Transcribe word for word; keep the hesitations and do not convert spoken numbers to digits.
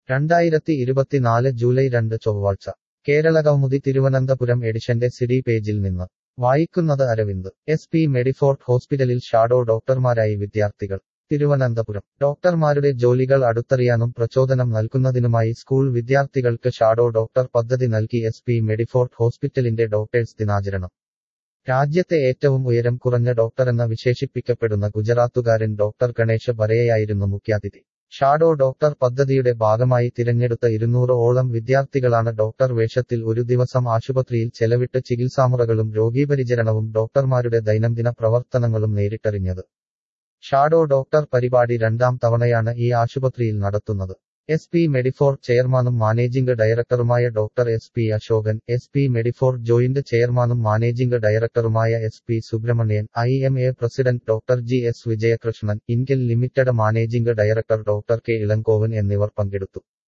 രണ്ടായിരത്തി ഇരുപത്തിനാല് ജൂലൈ രണ്ട് ചൊവ്വാഴ്ച കേരളകൗമുദി തിരുവനന്തപുരം എഡിഷന്റെ സിഡി പേജിൽ നിന്ന് വായിക്കുന്നത് അരവിന്ദ്. എസ് പി മെഡിഫോർട്ട് ഹോസ്പിറ്റലിൽ ഷാഡോ ഡോക്ടർമാരായി വിദ്യാർത്ഥികൾ. തിരുവനന്തപുരം. ഡോക്ടർമാരുടെ ജോലികൾ അടുത്തറിയാനും പ്രചോദനം നൽകുന്നതിനുമായി സ്കൂൾ വിദ്യാർത്ഥികൾക്ക് ഷാഡോ ഡോക്ടർ പദ്ധതി നൽകി എസ് പി മെഡിഫോർട്ട് ഹോസ്പിറ്റലിന്റെ ഡോക്ടേഴ്സ് ദിനാചരണം. രാജ്യത്തെ ഏറ്റവും ഉയരം കുറഞ്ഞ ഡോക്ടറെന്ന് വിശേഷിപ്പിക്കപ്പെടുന്ന ഗുജറാത്തുകാരൻ ഡോക്ടർ ഗണേഷ് ബരയെയായിരുന്നു മുഖ്യാതിഥി. ഷാഡോ ഡോക്ടർ പദ്ധതിയുടെ ഭാഗമായി തിരഞ്ഞെടുത്ത ഇരുന്നൂറ് ഓളം വിദ്യാർത്ഥികളാണ് ഡോക്ടർ വേഷത്തിൽ ഒരു ദിവസം ആശുപത്രിയിൽ ചെലവിട്ട് ചികിത്സാമുറകളും രോഗീപരിചരണവും ഡോക്ടർമാരുടെ ദൈനംദിന പ്രവർത്തനങ്ങളും നേരിട്ടറിഞ്ഞത്. ഷാഡോ ഡോക്ടർ പരിപാടി രണ്ടാം തവണയാണ് ഈ ആശുപത്രിയിൽ നടത്തുന്നത്. എസ് പി മെഡിഫോർട്ട് ചെയർമാനും മാനേജിംഗ് ഡയറക്ടറുമായ doctor S P Ashokan, S P Medifort joint ചെയർമാനും മാനേജിംഗ് ഡയറക്ടറുമായ S P Subramanian, I M A president doctor G S Vijayakrishnan, INKEL limited managing director doctor K Elangovan എന്നിവർ പങ്കെടുത്തു.